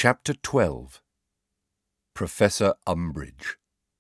Chapter 12. Professor Umbridge.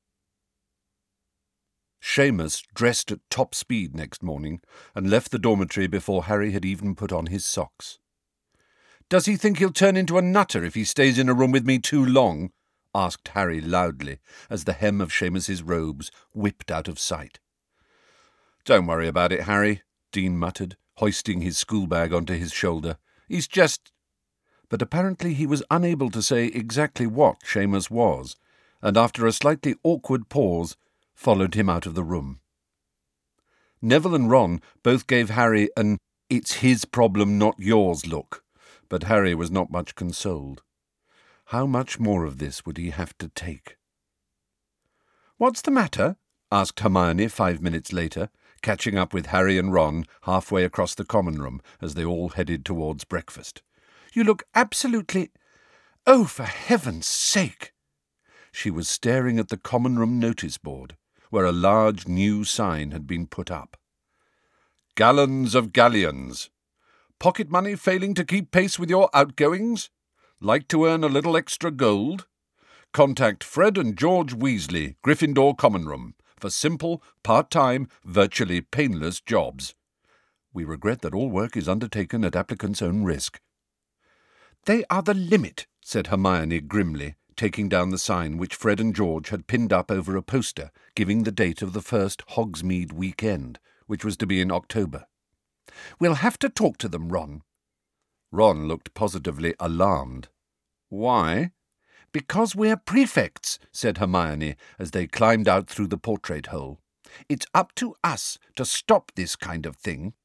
Seamus dressed at top speed next morning and left the dormitory before Harry had even put on his socks. "Does he think he'll turn into a nutter if he stays in a room with me too long?" asked Harry loudly, as the hem of Seamus's robes whipped out of sight. "Don't worry about it, Harry," Dean muttered, hoisting his schoolbag onto his shoulder. "He's just—" But apparently he was unable to say exactly what Seamus was, and after a slightly awkward pause, followed him out of the room. Neville and Ron both gave Harry an "it's his problem, not yours" look, but Harry was not much consoled. How much more of this would he have to take? "What's the matter?" asked Hermione 5 minutes later, catching up with Harry and Ron halfway across the common room as they all headed towards breakfast. "You look absolutely— Oh, for heaven's sake!" She was staring at the common room notice board, where a large new sign had been put up. "Gallons of galleons. Pocket money failing to keep pace with your outgoings? Like to earn a little extra gold? Contact Fred and George Weasley, Gryffindor Common Room, for simple, part-time, virtually painless jobs. We regret that all work is undertaken at applicants' own risk." "They are the limit," said Hermione grimly, taking down the sign which Fred and George had pinned up over a poster giving the date of the first Hogsmeade weekend, which was to be in October. "We'll have to talk to them, Ron." Ron looked positively alarmed. "Why?" "Because we're prefects," said Hermione as they climbed out through the portrait hole. "It's up to us to stop this kind of thing."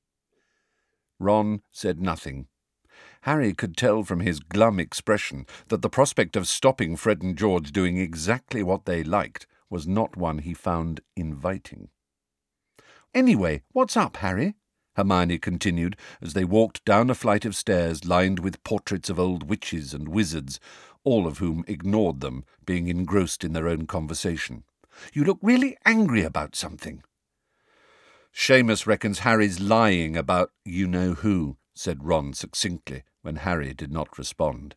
Ron said nothing. Harry could tell from his glum expression that the prospect of stopping Fred and George doing exactly what they liked was not one he found inviting. "Anyway, what's up, Harry?" Hermione continued as they walked down a flight of stairs lined with portraits of old witches and wizards, all of whom ignored them, being engrossed in their own conversation. "You look really angry about something." "Seamus reckons Harry's lying about you-know-who," said Ron succinctly, when Harry did not respond.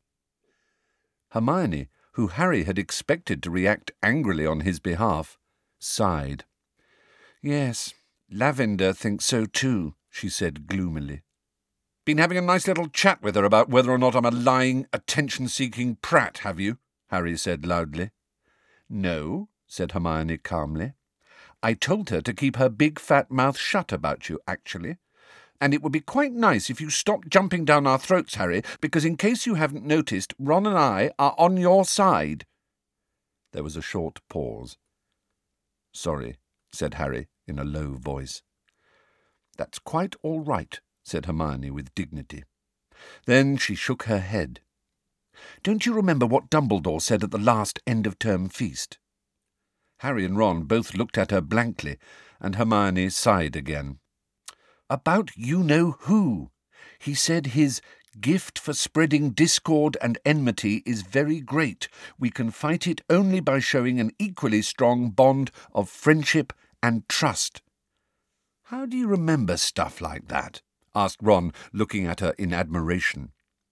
Hermione, who Harry had expected to react angrily on his behalf, sighed. "Yes, Lavender thinks so too," she said gloomily. "Been having a nice little chat with her about whether or not I'm a lying, attention-seeking prat, have you?" Harry said loudly. "No," said Hermione calmly. "I told her to keep her big fat mouth shut about you, actually. And it would be quite nice if you stopped jumping down our throats, Harry, because in case you haven't noticed, Ron and I are on your side." There was a short pause. "Sorry," said Harry in a low voice. "That's quite all right," said Hermione with dignity. Then she shook her head. "Don't you remember what Dumbledore said at the last end-of-term feast?" Harry and Ron both looked at her blankly, and Hermione sighed again. "About you-know-who. He said his gift for spreading discord and enmity is very great. We can fight it only by showing an equally strong bond of friendship and trust." "How do you remember stuff like that?" asked Ron, looking at her in admiration.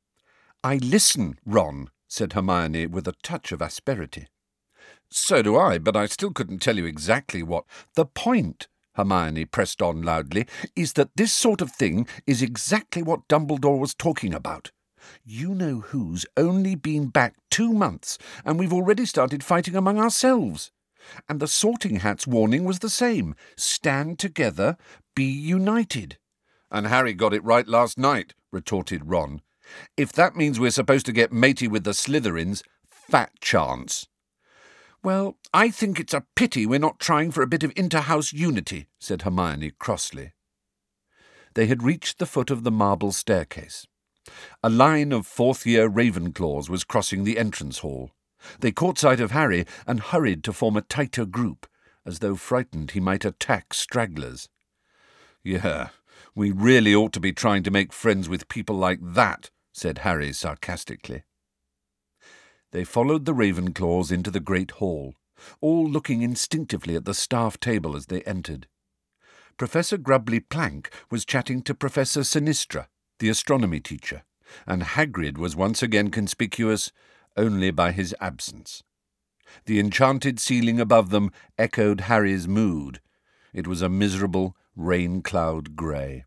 "I listen, Ron," said Hermione with a touch of asperity. "So do I, but I still couldn't tell you exactly what—" "The point," Hermione pressed on loudly, "is that this sort of thing is exactly what Dumbledore was talking about. You-know-who's only been back 2 months, and we've already started fighting among ourselves. And the Sorting Hat's warning was the same. Stand together, be united." "And Harry got it right last night," retorted Ron. "If that means we're supposed to get matey with the Slytherins, fat chance." "Well, I think it's a pity we're not trying for a bit of inter-house unity," said Hermione crossly. They had reached the foot of the marble staircase. A line of fourth-year Ravenclaws was crossing the entrance hall. They caught sight of Harry and hurried to form a tighter group, as though frightened he might attack stragglers. "Yeah, we really ought to be trying to make friends with people like that," said Harry sarcastically. They followed the Ravenclaws into the great hall, all looking instinctively at the staff table as they entered. Professor Grubbly Plank was chatting to Professor Sinistra, the astronomy teacher, and Hagrid was once again conspicuous only by his absence. The enchanted ceiling above them echoed Harry's mood. It was a miserable rain-cloud grey.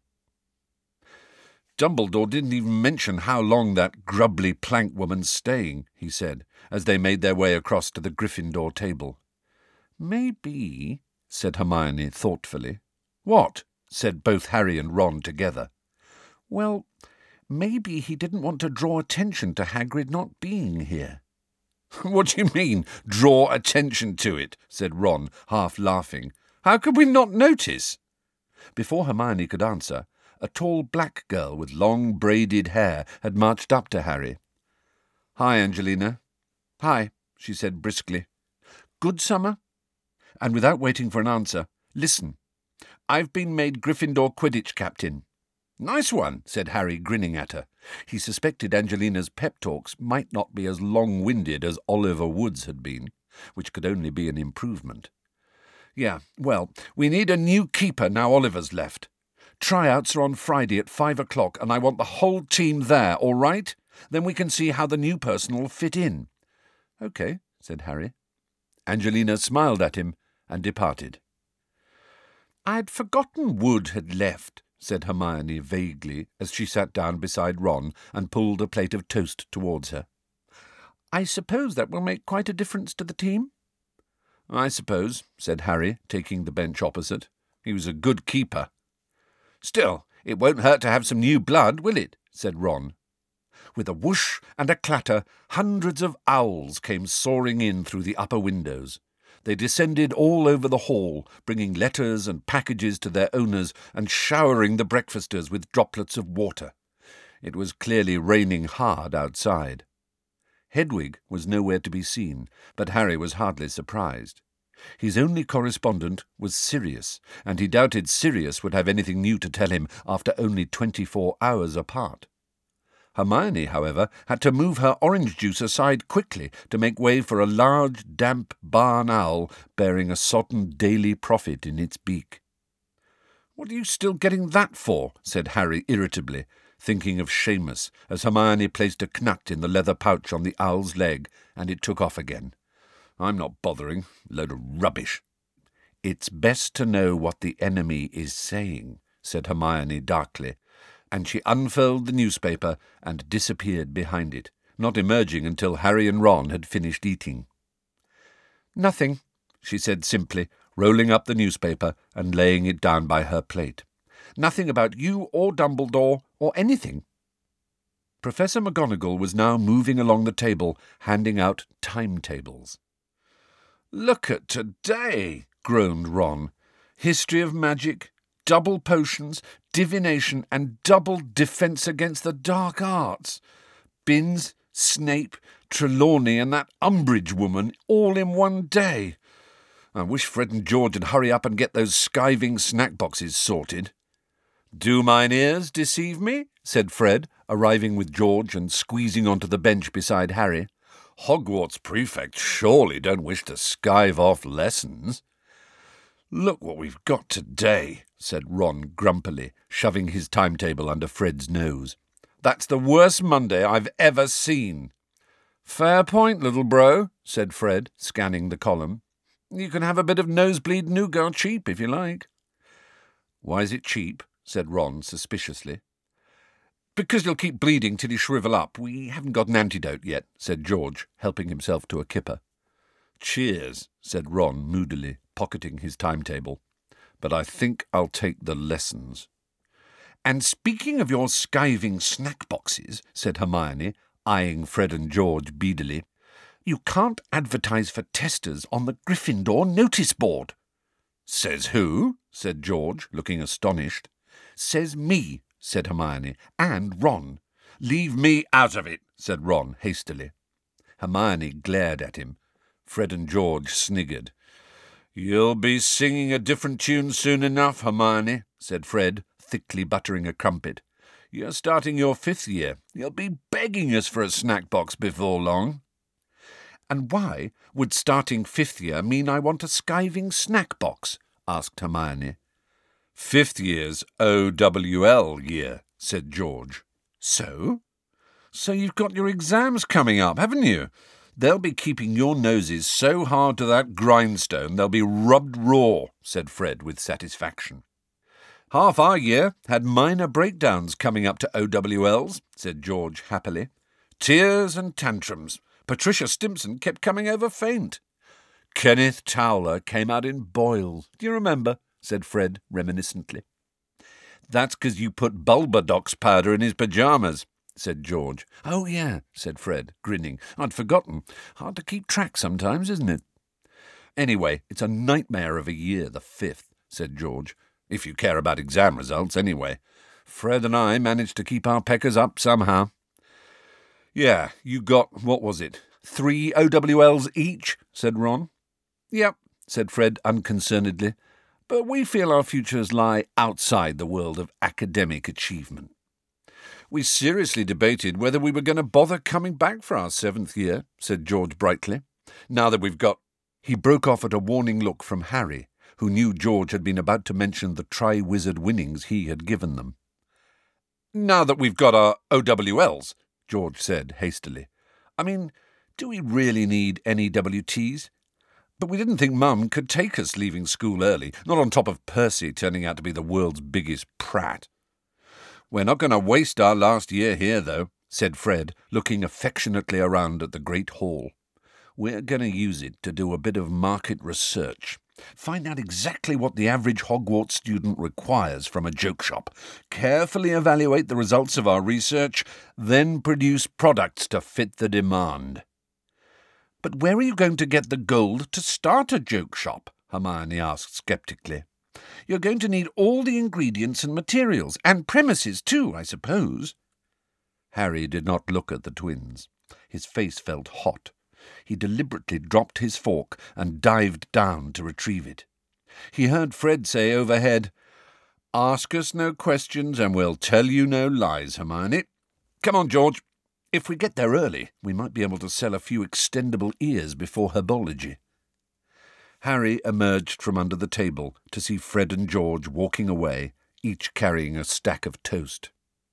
"Dumbledore didn't even mention how long that grubbly plank woman's staying," he said, as they made their way across to the Gryffindor table. "Maybe," said Hermione thoughtfully. "What?" said both Harry and Ron together. "Well, maybe he didn't want to draw attention to Hagrid not being here." "What do you mean, draw attention to it?" said Ron, half laughing. "How could we not notice?" Before Hermione could answer, a tall black girl with long braided hair had marched up to Harry. "Hi, Angelina." "Hi," she said briskly. "Good summer?" And without waiting for an answer, "Listen, I've been made Gryffindor Quidditch captain." "Nice one," said Harry, grinning at her. He suspected Angelina's pep talks might not be as long-winded as Oliver Wood's had been, which could only be an improvement. "Yeah, well, we need a new keeper now Oliver's left. Tryouts are on Friday at 5 o'clock, and I want the whole team there, all right? Then we can see how the new person will fit in." "OK," said Harry. Angelina smiled at him and departed. "I'd forgotten Wood had left," said Hermione vaguely as she sat down beside Ron and pulled a plate of toast towards her. "I suppose that will make quite a difference to the team?" "I suppose," said Harry, taking the bench opposite. "He was a good keeper." "Still, it won't hurt to have some new blood, will it?" said Ron. With a whoosh and a clatter, hundreds of owls came soaring in through the upper windows. They descended all over the hall, bringing letters and packages to their owners and showering the breakfasters with droplets of water. It was clearly raining hard outside. Hedwig was nowhere to be seen, but Harry was hardly surprised. His only correspondent was Sirius, and he doubted Sirius would have anything new to tell him after only 24 hours apart. Hermione, however, had to move her orange juice aside quickly to make way for a large, damp barn owl bearing a sodden Daily Prophet in its beak. "What are you still getting that for?" said Harry irritably, thinking of Seamus, as Hermione placed a knut in the leather pouch on the owl's leg, and it took off again. "I'm not bothering. Load of rubbish." "It's best to know what the enemy is saying," said Hermione darkly, and she unfurled the newspaper and disappeared behind it, not emerging until Harry and Ron had finished eating. "Nothing," she said simply, rolling up the newspaper and laying it down by her plate. "Nothing about you or Dumbledore or anything." Professor McGonagall was now moving along the table, handing out timetables. "Look at today," groaned Ron. "History of magic, double potions, divination, and double defence against the dark arts. Binns, Snape, Trelawney, and that Umbridge woman all in one day. I wish Fred and George would hurry up and get those skiving snack boxes sorted." "Do mine ears deceive me?" said Fred, arriving with George and squeezing onto the bench beside Harry. "Hogwarts prefects surely don't wish to skive off lessons." "Look what we've got today," said Ron grumpily, shoving his timetable under Fred's nose. "That's the worst Monday I've ever seen." "Fair point, little bro," said Fred, scanning the column. "You can have a bit of nosebleed nougat cheap if you like." "Why is it cheap?" said Ron suspiciously. "Because you'll keep bleeding till you shrivel up. We haven't got an antidote yet," said George, helping himself to a kipper. "Cheers," said Ron moodily, pocketing his timetable. "But I think I'll take the lessons." "And speaking of your skiving snack boxes," said Hermione, eyeing Fred and George beadily, "you can't advertise for testers on the Gryffindor notice board." "Says who?" said George, looking astonished. "Says me," said Hermione, "and Ron." "Leave me out of it," said Ron hastily. Hermione glared at him. Fred and George sniggered. "You'll be singing a different tune soon enough, Hermione," said Fred, thickly buttering a crumpet. "You're starting your 5th year. You'll be begging us for a snack box before long." "And why would starting 5th year mean I want a skiving snack box?" asked Hermione. "5th year's OWL year," said George. "So?" So you've got your exams coming up, haven't you? They'll be keeping your noses so hard to that grindstone they'll be rubbed raw, said Fred with satisfaction. Half our year had minor breakdowns coming up to OWLs, said George happily. Tears and tantrums. Patricia Stimpson kept coming over faint. Kenneth Towler came out in boils. Do you remember? Said Fred reminiscently. That's 'cause you put Bulbadox powder in his pyjamas, said George. Oh, yeah, said Fred, grinning. I'd forgotten. Hard to keep track sometimes, isn't it? Anyway, it's a nightmare of a year, the 5th, said George. If you care about exam results, anyway. Fred and I managed to keep our peckers up somehow. Yeah, you got, what was it, 3 OWLs each, said Ron. Yep, said Fred unconcernedly. But we feel our futures lie outside the world of academic achievement. We seriously debated whether we were going to bother coming back for our 7th year, said George brightly. Now that we've got... He broke off at a warning look from Harry, who knew George had been about to mention the Tri-Wizard winnings he had given them. Now that we've got our OWLs, George said hastily. I mean, do we really need any WTs? But we didn't think Mum could take us leaving school early, not on top of Percy turning out to be the world's biggest prat. We're not going to waste our last year here, though, said Fred, looking affectionately around at the great hall. We're going to use it to do a bit of market research. Find out exactly what the average Hogwarts student requires from a joke shop, carefully evaluate the results of our research, then produce products to fit the demand. But where are you going to get the gold to start a joke shop? Hermione asked sceptically. You're going to need all the ingredients and materials, and premises too, I suppose. Harry did not look at the twins. His face felt hot. He deliberately dropped his fork and dived down to retrieve it. He heard Fred say overhead, Ask us no questions and we'll tell you no lies, Hermione. Come on, George. If we get there early, we might be able to sell a few extendable ears before herbology. Harry emerged from under the table to see Fred and George walking away, each carrying a stack of toast.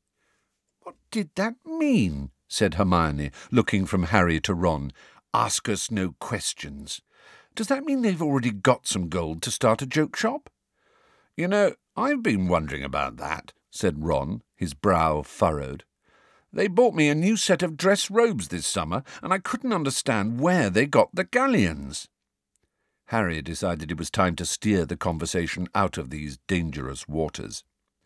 What did that mean? Said Hermione, looking from Harry to Ron. Ask us no questions. Does that mean they've already got some gold to start a joke shop? You know, I've been wondering about that, said Ron, his brow furrowed. They bought me a new set of dress robes this summer, and I couldn't understand where they got the galleons. Harry decided it was time to steer the conversation out of these dangerous waters.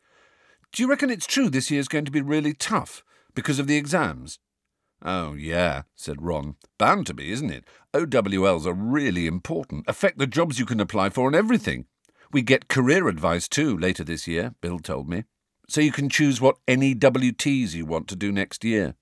Do you reckon it's true this year's going to be really tough, because of the exams? Oh, yeah, said Ron. Bound to be, isn't it? OWLs are really important, affect the jobs you can apply for and everything. We get career advice too later this year, Bill told me. So you can choose what NEWTs you want to do next year.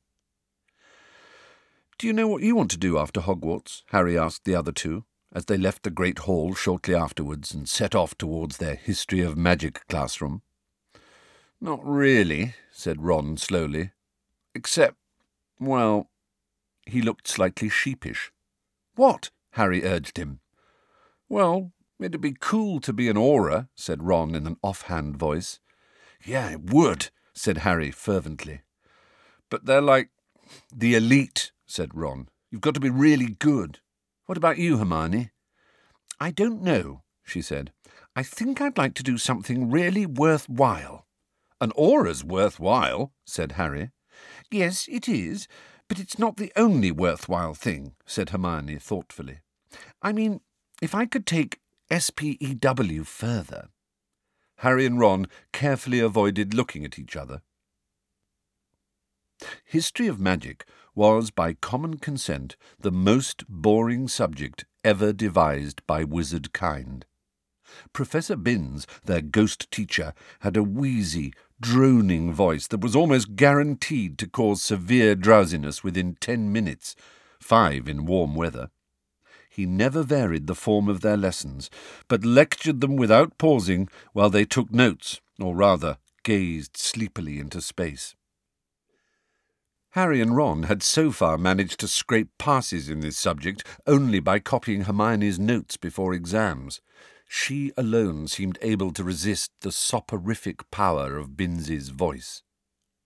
Do you know what you want to do after Hogwarts? Harry asked the other two, as they left the Great Hall shortly afterwards and set off towards their History of Magic classroom. Not really, said Ron slowly. Except, well, he looked slightly sheepish. What? Harry urged him. Well, it'd be cool to be an Auror, said Ron in an offhand voice. Yeah, it would, said Harry fervently. But they're like the elite, said Ron. You've got to be really good. What about you, Hermione? I don't know, she said. I think I'd like to do something really worthwhile. An Auror's worthwhile, said Harry. Yes, it is, but it's not the only worthwhile thing, said Hermione thoughtfully. I mean, if I could take SPEW further. Harry and Ron carefully avoided looking at each other. History of Magic was, by common consent, the most boring subject ever devised by wizard kind. Professor Binns, their ghost teacher, had a wheezy, droning voice that was almost guaranteed to cause severe drowsiness within 10 minutes, 5 in warm weather. He never varied the form of their lessons, but lectured them without pausing while they took notes, or rather, gazed sleepily into space. Harry and Ron had so far managed to scrape passes in this subject only by copying Hermione's notes before exams. She alone seemed able to resist the soporific power of Binns's voice.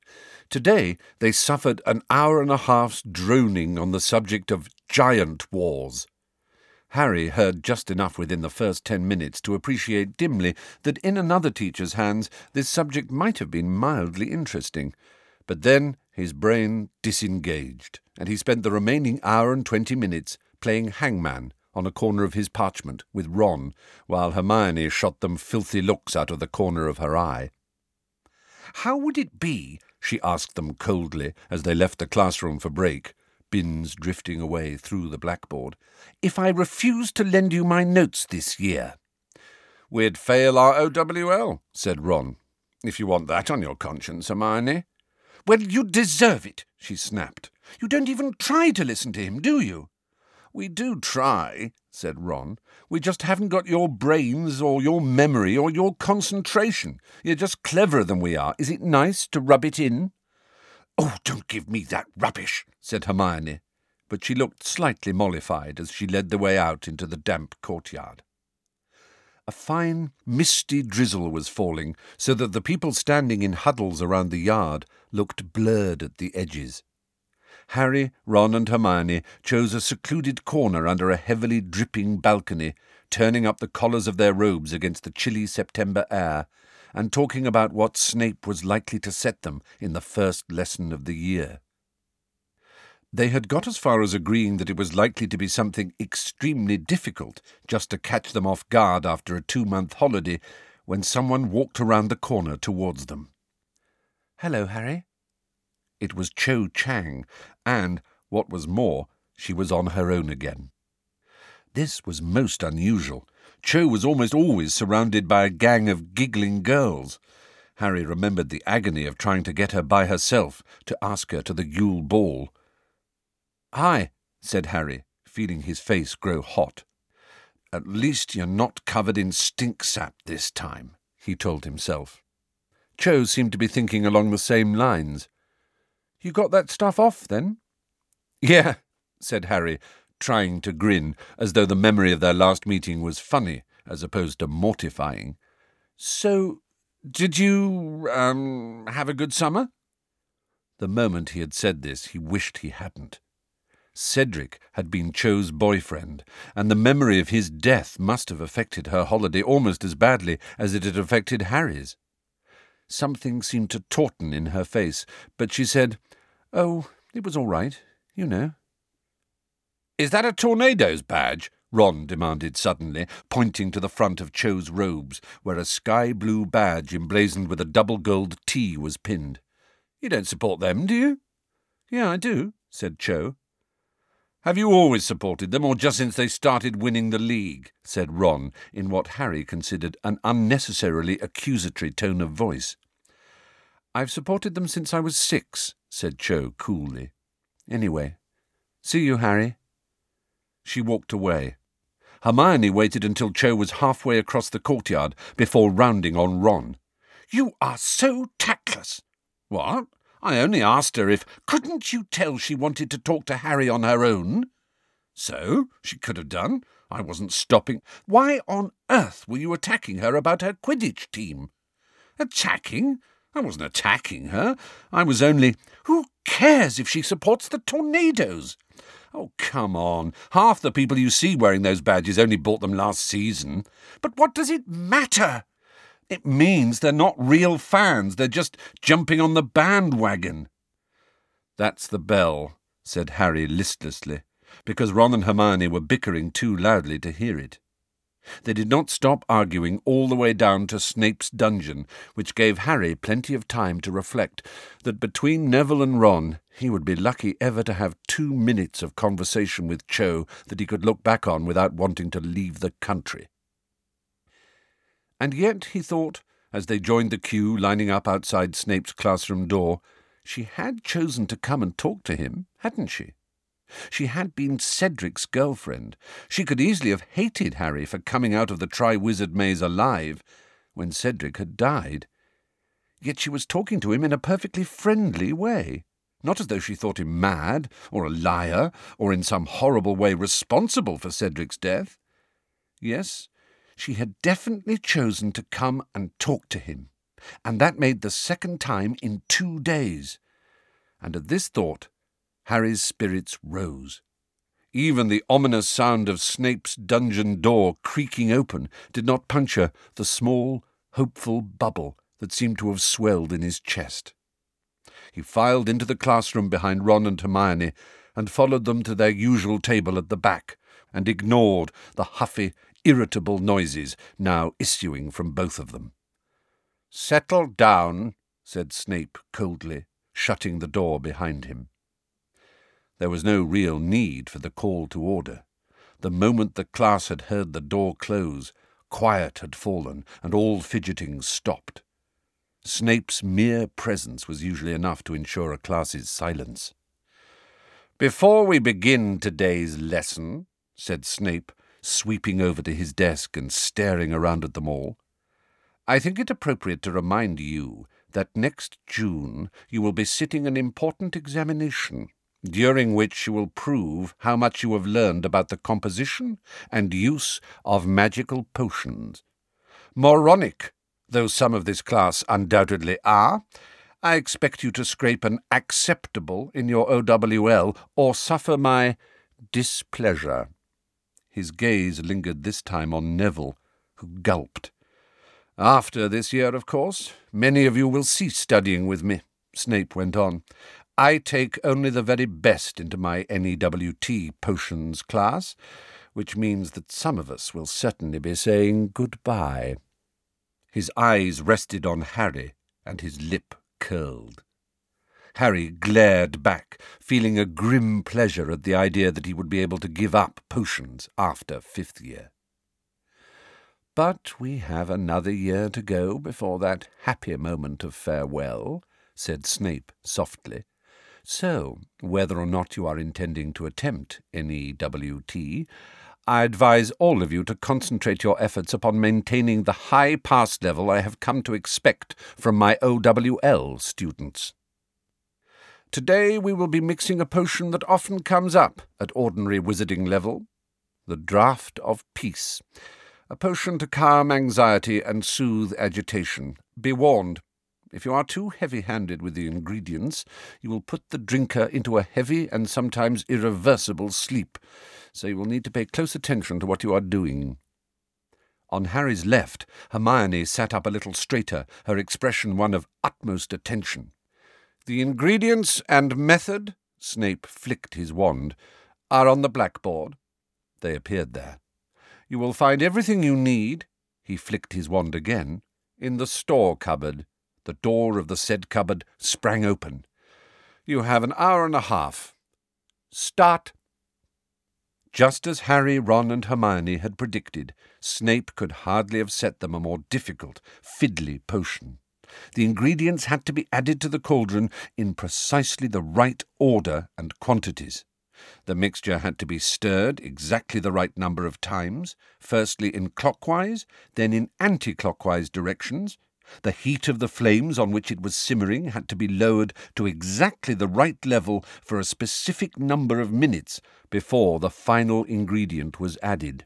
Today they suffered an hour and a half's droning on the subject of giant wars. Harry heard just enough within the first 10 minutes to appreciate dimly that in another teacher's hands this subject might have been mildly interesting. But then his brain disengaged, and he spent the remaining hour and 20 minutes playing hangman on a corner of his parchment with Ron, while Hermione shot them filthy looks out of the corner of her eye. "How would it be," she asked them coldly as they left the classroom for break, bins drifting away through the blackboard, "if I refused to lend you my notes this year?" "We'd fail our OWL," said Ron. "If you want that on your conscience, Hermione." "Well, you deserve it," she snapped. "You don't even try to listen to him, do you?" "We do try," said Ron. "We just haven't got your brains or your memory or your concentration. You're just cleverer than we are. Is it nice to rub it in?" "Oh, don't give me that rubbish," said Hermione, but she looked slightly mollified as she led the way out into the damp courtyard. A fine, misty drizzle was falling, so that the people standing in huddles around the yard looked blurred at the edges. Harry, Ron and Hermione chose a secluded corner under a heavily dripping balcony, turning up the collars of their robes against the chilly September air, and talking about what Snape was likely to set them in the first lesson of the year. They had got as far as agreeing that it was likely to be something extremely difficult, just to catch them off guard after a 2-month holiday, when someone walked around the corner towards them. "Hello, Harry." It was Cho Chang, and, what was more, she was on her own again. This was most unusual. Cho was almost always surrounded by a gang of giggling girls. Harry remembered the agony of trying to get her by herself to ask her to the Yule Ball. "Hi," said Harry, feeling his face grow hot. "At least you're not covered in stink sap this time," he told himself. Cho seemed to be thinking along the same lines. "You got that stuff off, then?" "Yeah," said Harry, trying to grin, as though the memory of their last meeting was funny, as opposed to mortifying. "So, did you, have a good summer?" The moment he had said this, he wished he hadn't. Cedric had been Cho's boyfriend, and the memory of his death must have affected her holiday almost as badly as it had affected Harry's. Something seemed to tauten in her face, but she said, "Oh, it was all right, you know." "Is that a Tornadoes badge?" Ron demanded suddenly, pointing to the front of Cho's robes, where a sky-blue badge emblazoned with a double gold T was pinned. "You don't support them, do you?" "Yeah, I do," said Cho. "Have you always supported them, or just since they started winning the league?" said Ron, in what Harry considered an unnecessarily accusatory tone of voice. "I've supported them since I was 6, said Cho coolly. "Anyway, see you, Harry." She walked away. Hermione waited until Cho was halfway across the courtyard before rounding on Ron. "You are so tactless." "What? I only asked her if—" "Couldn't you tell she wanted to talk to Harry on her own?" "So? She could have done. I wasn't stopping." "Why on earth were you attacking her about her Quidditch team?" "Attacking? I wasn't attacking her. I was only—" "Who cares if she supports the Tornadoes?" "Oh, come on. Half the people you see wearing those badges only bought them last season." "But what does it matter?" "It means they're not real fans. They're just jumping on the bandwagon." "That's the bell," said Harry listlessly, because Ron and Hermione were bickering too loudly to hear it. They did not stop arguing all the way down to Snape's dungeon, which gave Harry plenty of time to reflect that between Neville and Ron he would be lucky ever to have 2 minutes of conversation with Cho that he could look back on without wanting to leave the country. And yet, he thought, as they joined the queue lining up outside Snape's classroom door, she had chosen to come and talk to him, hadn't she? She had been Cedric's girlfriend. She could easily have hated Harry for coming out of the Triwizard Maze alive when Cedric had died. Yet she was talking to him in a perfectly friendly way, not as though she thought him mad, or a liar, or in some horrible way responsible for Cedric's death. Yes, she had definitely chosen to come and talk to him, and that made the second time in 2 days. And at this thought, Harry's spirits rose. Even the ominous sound of Snape's dungeon door creaking open did not puncture the small, hopeful bubble that seemed to have swelled in his chest. He filed into the classroom behind Ron and Hermione and followed them to their usual table at the back, and ignored the huffy, irritable noises now issuing from both of them. "Settle down," said Snape coldly, shutting the door behind him. There was no real need for the call to order. The moment the class had heard the door close, quiet had fallen, and all fidgeting stopped. Snape's mere presence was usually enough to ensure a class's silence. "Before we begin today's lesson," said Snape, sweeping over to his desk and staring around at them all, "I think it appropriate to remind you that next June you will be sitting an important examination, during which you will prove how much you have learned about the composition and use of magical potions. Moronic though some of this class undoubtedly are, I expect you to scrape an acceptable in your OWL or suffer my displeasure." His gaze lingered this time on Neville, who gulped. "After this year, of course, many of you will cease studying with me," Snape went on. "I take only the very best into my NEWT potions class, which means that some of us will certainly be saying goodbye." His eyes rested on Harry, and his lip curled. Harry glared back, feeling a grim pleasure at the idea that he would be able to give up potions after 5th year. "But we have another year to go before that happy moment of farewell," said Snape softly. "So, whether or not you are intending to attempt NEWT, I advise all of you to concentrate your efforts upon maintaining the high pass level I have come to expect from my OWL students. Today we will be mixing a potion that often comes up at ordinary wizarding level, the Draught of Peace, a potion to calm anxiety and soothe agitation. Be warned, if you are too heavy-handed with the ingredients, you will put the drinker into a heavy and sometimes irreversible sleep, so you will need to pay close attention to what you are doing." On Harry's left, Hermione sat up a little straighter, her expression one of utmost attention. "The ingredients and method," Snape flicked his wand, "are on the blackboard." They appeared there. "You will find everything you need," he flicked his wand again, "in the store cupboard." The door of the said cupboard sprang open. "You have an hour and a half. Start." Just as Harry, Ron, and Hermione had predicted, Snape could hardly have set them a more difficult, fiddly potion. The ingredients had to be added to the cauldron in precisely the right order and quantities. The mixture had to be stirred exactly the right number of times, firstly in clockwise, then in anti-clockwise directions. The heat of the flames on which it was simmering had to be lowered to exactly the right level for a specific number of minutes before the final ingredient was added.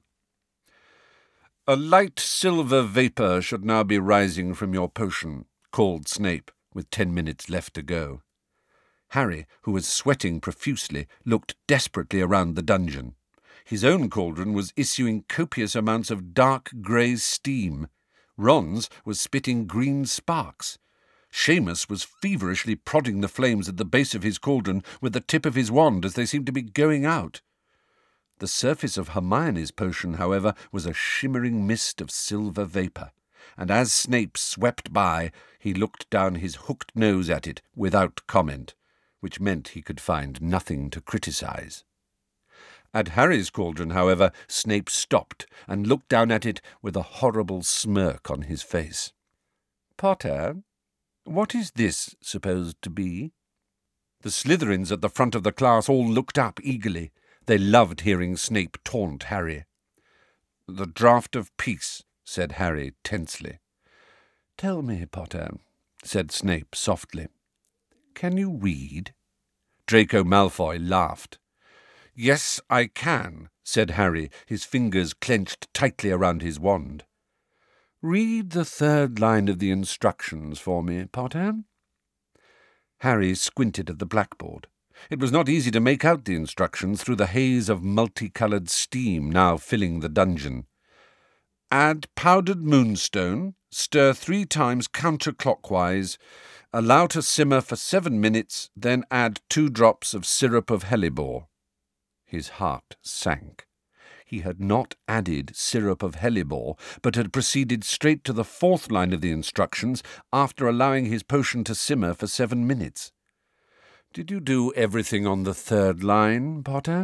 "A light silver vapour should now be rising from your potion," called Snape, with 10 minutes left to go. Harry, who was sweating profusely, looked desperately around the dungeon. His own cauldron was issuing copious amounts of dark grey steam. Ron's was spitting green sparks. Seamus was feverishly prodding the flames at the base of his cauldron with the tip of his wand as they seemed to be going out. The surface of Hermione's potion, however, was a shimmering mist of silver vapour, and as Snape swept by, he looked down his hooked nose at it without comment, which meant he could find nothing to criticise. At Harry's cauldron, however, Snape stopped and looked down at it with a horrible smirk on his face. "Potter, what is this supposed to be?" The Slytherins at the front of the class all looked up eagerly. They loved hearing Snape taunt Harry. "The Draught of Peace," said Harry tensely. "Tell me, Potter," said Snape softly, "can you read?" Draco Malfoy laughed. "Yes, I can," said Harry, his fingers clenched tightly around his wand. "Read the 3rd line of the instructions for me, Potter." Harry squinted at the blackboard. It was not easy to make out the instructions through the haze of multicoloured steam now filling the dungeon. Add powdered moonstone, stir 3 times counterclockwise, allow to simmer for 7 minutes, then add 2 drops of syrup of hellebore. His heart sank. He had not added syrup of hellebore, but had proceeded straight to the 4th line of the instructions after allowing his potion to simmer for 7 minutes. "Did you do everything on the 3rd line, Potter?"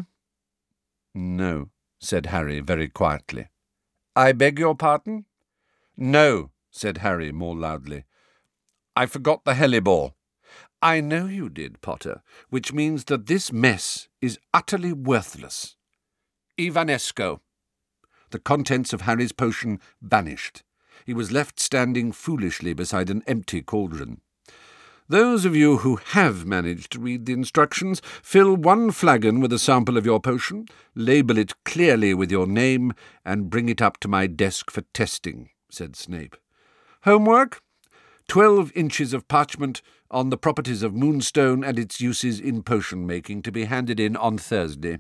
"No," said Harry very quietly. "I beg your pardon?" "No," said Harry more loudly. "I forgot the hellebore." "I know you did, Potter, which means that this mess is utterly worthless." "Ivanesco." The contents of Harry's potion vanished. He was left standing foolishly beside an empty cauldron. "Those of you who have managed to read the instructions, fill 1 flagon with a sample of your potion, label it clearly with your name, and bring it up to my desk for testing," said Snape. "Homework? 12 inches of parchment on the properties of moonstone and its uses in potion-making, to be handed in on Thursday."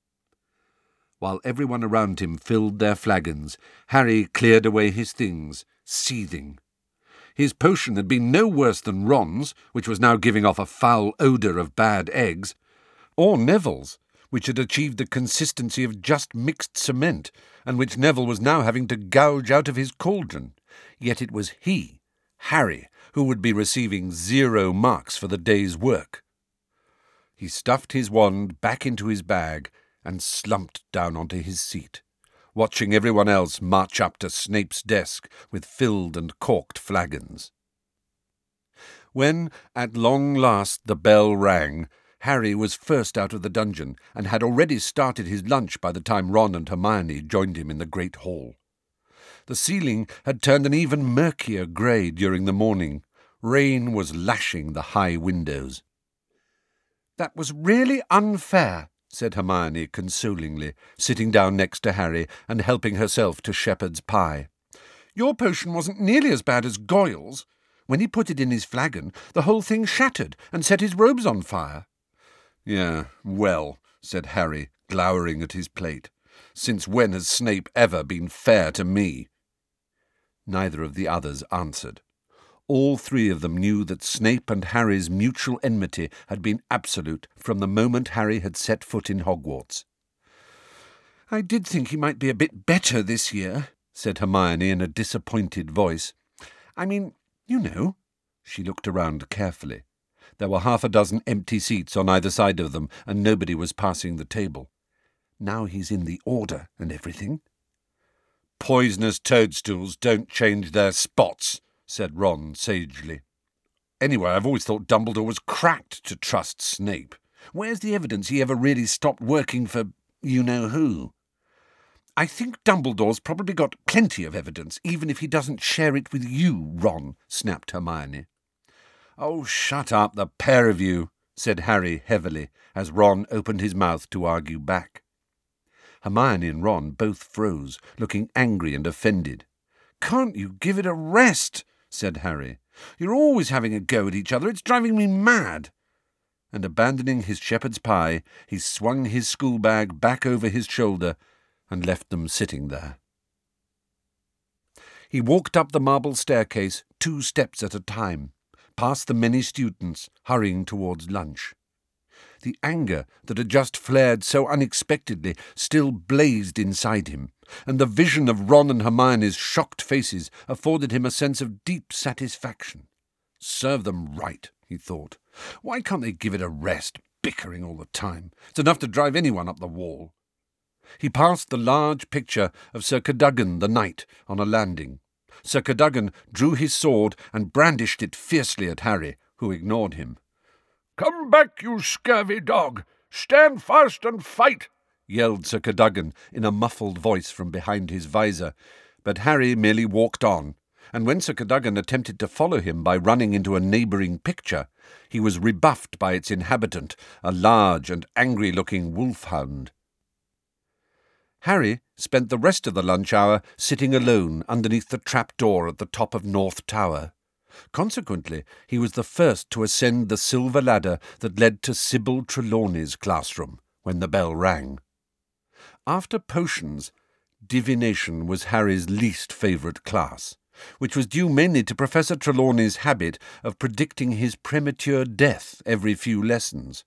While everyone around him filled their flagons, Harry cleared away his things, seething. His potion had been no worse than Ron's, which was now giving off a foul odour of bad eggs, or Neville's, which had achieved the consistency of just mixed cement, and which Neville was now having to gouge out of his cauldron. Yet it was he, Harry, who would be receiving 0 marks for the day's work. He stuffed his wand back into his bag and slumped down onto his seat, watching everyone else march up to Snape's desk with filled and corked flagons. When, at long last, the bell rang, Harry was first out of the dungeon, and had already started his lunch by the time Ron and Hermione joined him in the great hall. The ceiling had turned an even murkier grey during the morning. Rain was lashing the high windows. "That was really unfair," said Hermione consolingly, sitting down next to Harry and helping herself to shepherd's pie. "Your potion wasn't nearly as bad as Goyle's. When he put it in his flagon, the whole thing shattered and set his robes on fire." "Yeah, well," said Harry, glowering at his plate. "Since when has Snape ever been fair to me?" Neither of the others answered. All 3 of them knew that Snape and Harry's mutual enmity had been absolute from the moment Harry had set foot in Hogwarts. "I did think he might be a bit better this year," said Hermione in a disappointed voice. "I mean, you know." She looked around carefully. There were 6 empty seats on either side of them, and nobody was passing the table. "Now he's in the Order and everything." "Poisonous toadstools don't change their spots," said Ron sagely. "Anyway, I've always thought Dumbledore was cracked to trust Snape. Where's the evidence he ever really stopped working for you-know-who?" "I think Dumbledore's probably got plenty of evidence, even if he doesn't share it with you, Ron," snapped Hermione. "Oh, shut up, the pair of you," said Harry heavily, as Ron opened his mouth to argue back. Hermione and Ron both froze, looking angry and offended. "Can't you give it a rest?" said Harry. "You're always having a go at each other. It's driving me mad." And abandoning his shepherd's pie, he swung his school bag back over his shoulder and left them sitting there. He walked up the marble staircase 2 steps at a time, past the many students hurrying towards lunch. The anger that had just flared so unexpectedly still blazed inside him, and the vision of Ron and Hermione's shocked faces afforded him a sense of deep satisfaction. Serve them right, he thought. Why can't they give it a rest, bickering all the time? It's enough to drive anyone up the wall. He passed the large picture of Sir Cadogan the Knight on a landing. Sir Cadogan drew his sword and brandished it fiercely at Harry, who ignored him. "Come back, you scurvy dog! Stand fast and fight!" yelled Sir Cadogan in a muffled voice from behind his visor, but Harry merely walked on, and when Sir Cadogan attempted to follow him by running into a neighbouring picture, he was rebuffed by its inhabitant, a large and angry-looking wolfhound. Harry spent the rest of the lunch hour sitting alone underneath the trap-door at the top of North Tower. Consequently, he was the first to ascend the silver ladder that led to Sybil Trelawney's classroom when the bell rang. After potions, divination was Harry's least favourite class, which was due mainly to Professor Trelawney's habit of predicting his premature death every few lessons.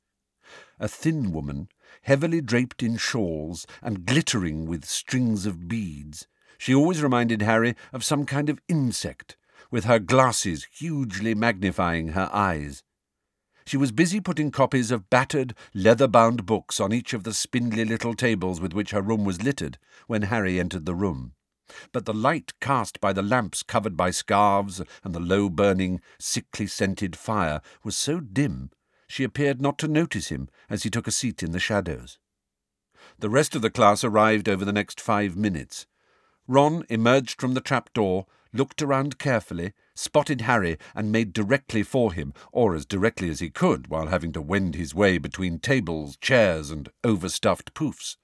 A thin woman, heavily draped in shawls and glittering with strings of beads, she always reminded Harry of some kind of insect, with her glasses hugely magnifying her eyes. She was busy putting copies of battered, leather-bound books on each of the spindly little tables with which her room was littered when Harry entered the room. But the light cast by the lamps covered by scarves and the low-burning, sickly-scented fire was so dim she appeared not to notice him as he took a seat in the shadows. The rest of the class arrived over the next 5 minutes. Ron emerged from the trapdoor, looked around carefully, spotted Harry, and made directly for him, or as directly as he could, while having to wend his way between tables, chairs, and overstuffed poufs.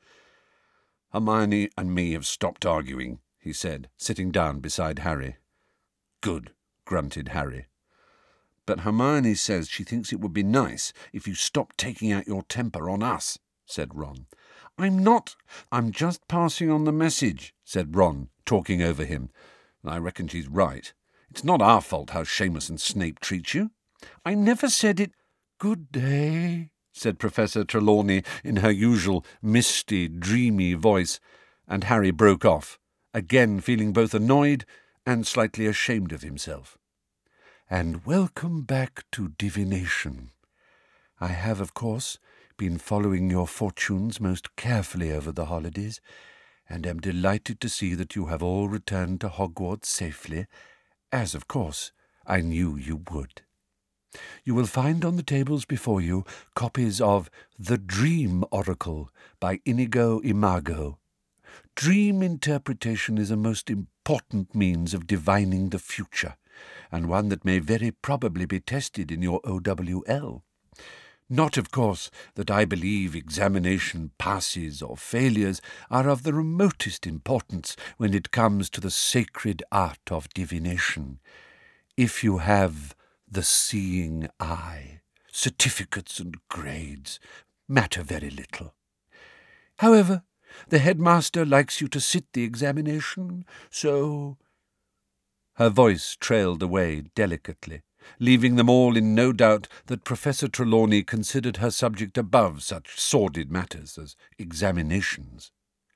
"Hermione and me have stopped arguing," he said, sitting down beside Harry. "Good," grunted Harry. "But Hermione says she thinks it would be nice if you stopped taking out your temper on us," said Ron. "I'm not. I'm just passing on the message," said Ron, talking over him. "I reckon she's right. It's not our fault how Seamus and Snape treat you." "I never said it—" "Good day," said Professor Trelawney in her usual misty, dreamy voice, and Harry broke off, again feeling both annoyed and slightly ashamed of himself. "And welcome back to divination. I have, of course, been following your fortunes most carefully over the holidays, and am delighted to see that you have all returned to Hogwarts safely, as, of course, I knew you would. You will find on the tables before you copies of The Dream Oracle by Inigo Imago. Dream interpretation is a most important means of divining the future, and one that may very probably be tested in your OWL. Not, of course, that I believe examination passes or failures are of the remotest importance when it comes to the sacred art of divination. If you have the seeing eye, certificates and grades matter very little. However, the headmaster likes you to sit the examination, so—" Her voice trailed away delicately, leaving them all in no doubt that Professor Trelawney considered her subject above such sordid matters as examinations.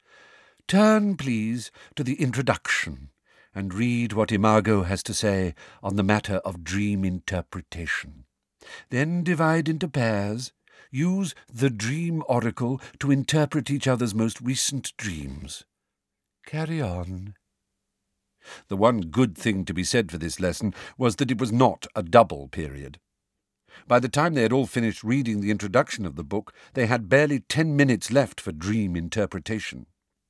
"Turn, please, to the introduction, and read what Imago has to say on the matter of dream interpretation. Then divide into pairs. Use the Dream Oracle to interpret each other's most recent dreams. Carry on." The one good thing to be said for this lesson was that it was not a double period. By the time they had all finished reading the introduction of the book, they had barely 10 minutes left for dream interpretation.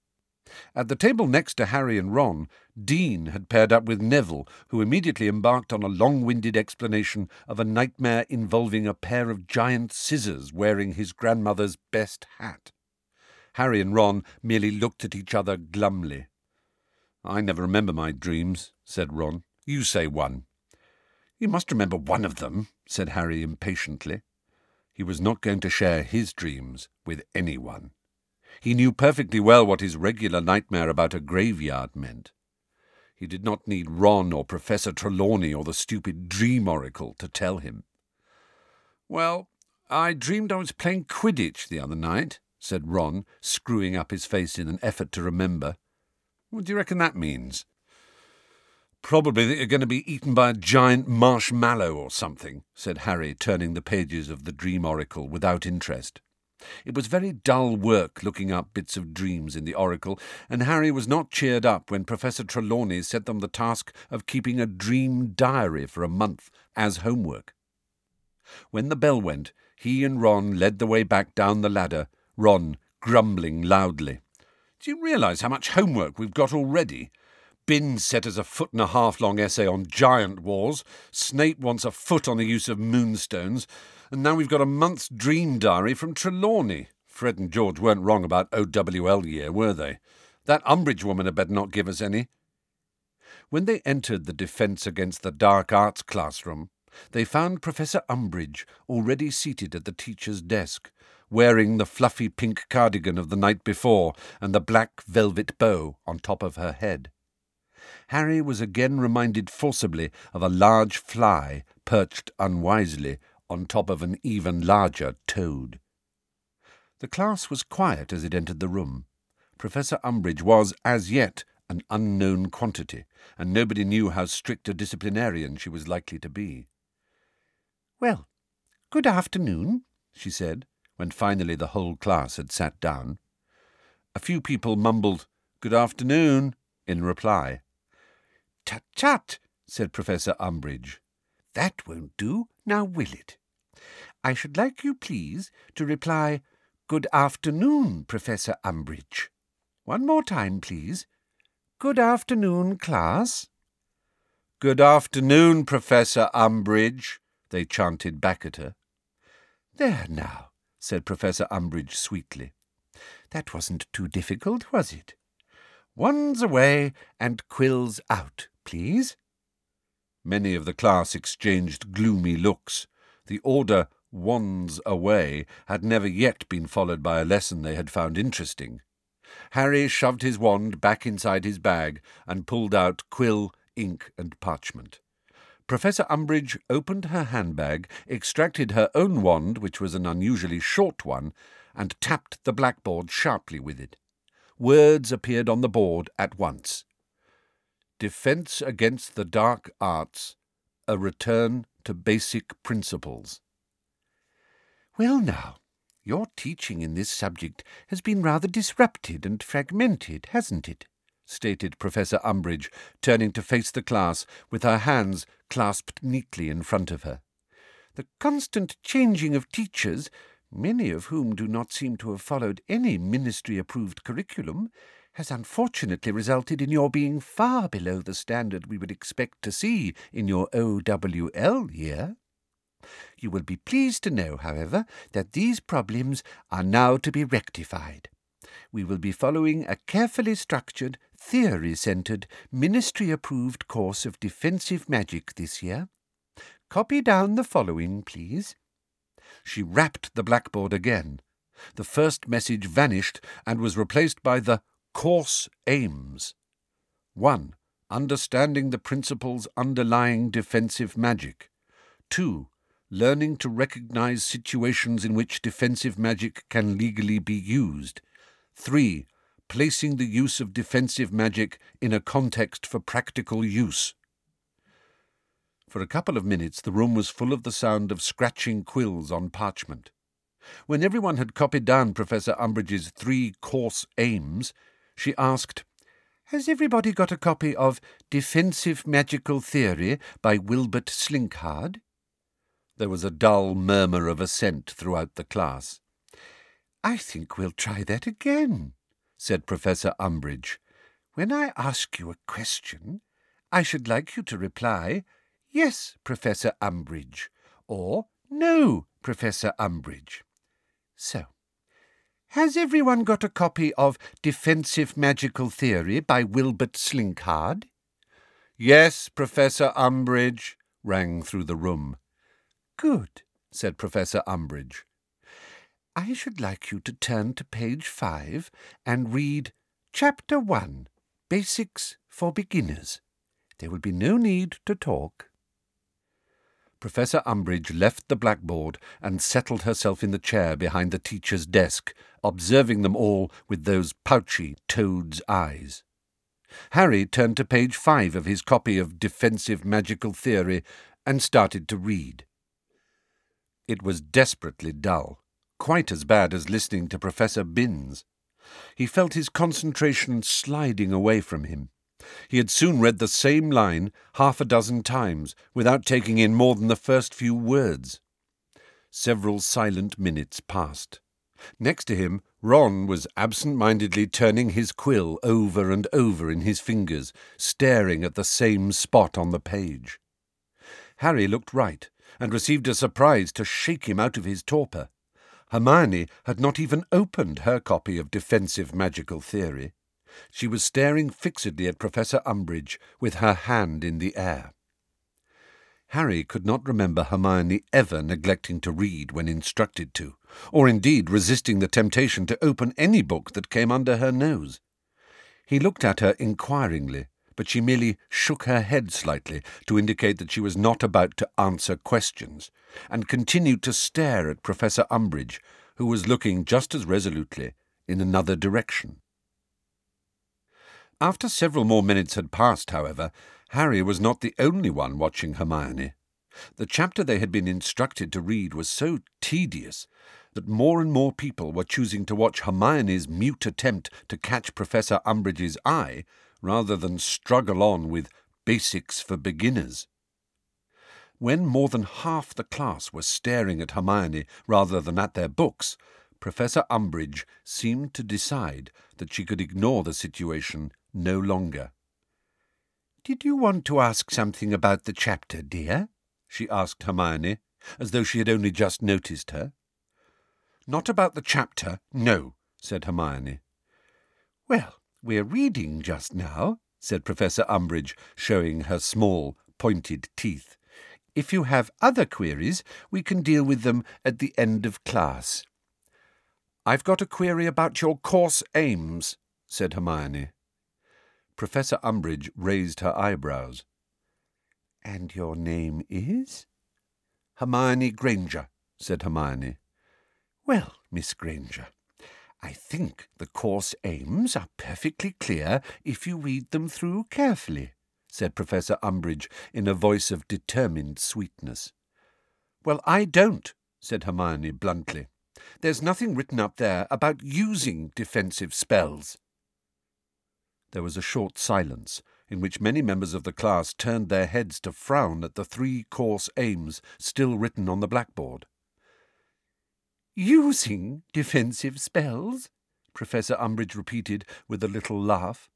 At the table next to Harry and Ron, Dean had paired up with Neville, who immediately embarked on a long-winded explanation of a nightmare involving a pair of giant scissors wearing his grandmother's best hat. Harry and Ron merely looked at each other glumly. "I never remember my dreams," said Ron. "You say one." "You must remember one of them," said Harry impatiently. He was not going to share his dreams with anyone. He knew perfectly well what his regular nightmare about a graveyard meant. He did not need Ron or Professor Trelawney or the stupid Dream Oracle to tell him. "Well, I dreamed I was playing Quidditch the other night," said Ron, screwing up his face in an effort to remember. "What do you reckon that means?" "Probably that you're going to be eaten by a giant marshmallow or something," said Harry, turning the pages of the Dream Oracle without interest. It was very dull work looking up bits of dreams in the Oracle, and Harry was not cheered up when Professor Trelawney set them the task of keeping a dream diary for a month as homework. When the bell went, he and Ron led the way back down the ladder, Ron grumbling loudly. "Do you realise how much homework we've got already? Binns set us a 1.5-foot-long essay on giant wars, Snape wants a foot on the use of moonstones, and now we've got a month's dream diary from Trelawney. Fred and George weren't wrong about OWL year, were they? That Umbridge woman had better not give us any." When they entered the Defence Against the Dark Arts classroom, they found Professor Umbridge already seated at the teacher's desk, wearing the fluffy pink cardigan of the night before and the black velvet bow on top of her head. Harry was again reminded forcibly of a large fly perched unwisely on top of an even larger toad. The class was quiet as it entered the room. Professor Umbridge was, as yet, an unknown quantity, and nobody knew how strict a disciplinarian she was likely to be. "Well, good afternoon," she said, when finally the whole class had sat down. A few people mumbled, "Good afternoon," in reply. "Tut, tut," said Professor Umbridge. "That won't do, now will it? I should like you, please, to reply, 'Good afternoon, Professor Umbridge.' One more time, please. Good afternoon, class." "Good afternoon, Professor Umbridge," they chanted back at her. "There now," said Professor Umbridge sweetly. "That wasn't too difficult, was it? Wands away and quills out, please." Many of the class exchanged gloomy looks. The order "wands away" had never yet been followed by a lesson they had found interesting. Harry shoved his wand back inside his bag and pulled out quill, ink, and parchment. Professor Umbridge opened her handbag, extracted her own wand, which was an unusually short one, and tapped the blackboard sharply with it. Words appeared on the board at once. "Defence Against the Dark Arts, a Return to Basic Principles." "Well now, your teaching in this subject has been rather disrupted and fragmented, hasn't it?" stated Professor Umbridge, turning to face the class with her hands clasped neatly in front of her. "The constant changing of teachers, many of whom do not seem to have followed any ministry-approved curriculum, has unfortunately resulted in your being far below the standard we would expect to see in your OWL year. You will be pleased to know, however, that these problems are now to be rectified. We will be following a carefully structured, theory-centred, ministry-approved course of defensive magic this year. Copy down the following, please." She rapped the blackboard again. The first message vanished and was replaced by the course aims. 1. Understanding the principles underlying defensive magic. 2. Learning to recognize situations in which defensive magic can legally be used. 3. Placing the use of defensive magic in a context for practical use. For a couple of minutes the room was full of the sound of scratching quills on parchment. When everyone had copied down Professor Umbridge's 3 course aims, she asked, "Has everybody got a copy of Defensive Magical Theory by Wilbert Slinkhard?" There was a dull murmur of assent throughout the class. "I think we'll try that again," said Professor Umbridge. "When I ask you a question, I should like you to reply, 'Yes, Professor Umbridge,' or 'No, Professor Umbridge.' So, has everyone got a copy of Defensive Magical Theory by Wilbert Slinkhard?" "Yes, Professor Umbridge," rang through the room. "Good," said Professor Umbridge. "I should like you to turn to page 5 and read Chapter 1, Basics for Beginners. There will be no need to talk." Professor Umbridge left the blackboard and settled herself in the chair behind the teacher's desk, observing them all with those pouchy toad's eyes. Harry turned to page 5 of his copy of Defensive Magical Theory and started to read. It was desperately dull, quite as bad as listening to Professor Binns. He felt his concentration sliding away from him. He had soon read the same line 6 times without taking in more than the first few words. Several silent minutes passed. Next to him, Ron was absent-mindedly turning his quill over and over in his fingers, staring at the same spot on the page. Harry looked right and received a surprise to shake him out of his torpor. Hermione had not even opened her copy of Defensive Magical Theory. She was staring fixedly at Professor Umbridge with her hand in the air. Harry could not remember Hermione ever neglecting to read when instructed to, or indeed resisting the temptation to open any book that came under her nose. He looked at her inquiringly, but she merely shook her head slightly to indicate that she was not about to answer questions, and continued to stare at Professor Umbridge, who was looking just as resolutely in another direction. After several more minutes had passed, however, Harry was not the only one watching Hermione. The chapter they had been instructed to read was so tedious that more and more people were choosing to watch Hermione's mute attempt to catch Professor Umbridge's eye rather than struggle on with Basics for Beginners. When more than half the class were staring at Hermione rather than at their books, Professor Umbridge seemed to decide that she could ignore the situation no longer. "Did you want to ask something about the chapter, dear?" she asked Hermione, as though she had only just noticed her. "Not about the chapter, no," said Hermione. "Well, we're reading just now," said Professor Umbridge, showing her small, pointed teeth. "If you have other queries, we can deal with them at the end of class." "I've got a query about your course aims," said Hermione. Professor Umbridge raised her eyebrows. "And your name is?" "Hermione Granger," said Hermione. "Well, Miss Granger, I think the course aims are perfectly clear if you read them through carefully," said Professor Umbridge in a voice of determined sweetness. "Well, I don't," said Hermione bluntly. "There's nothing written up there about using defensive spells." There was a short silence, in which many members of the class turned their heads to frown at the 3 course aims still written on the blackboard. "Using defensive spells?" Professor Umbridge repeated with a little laugh.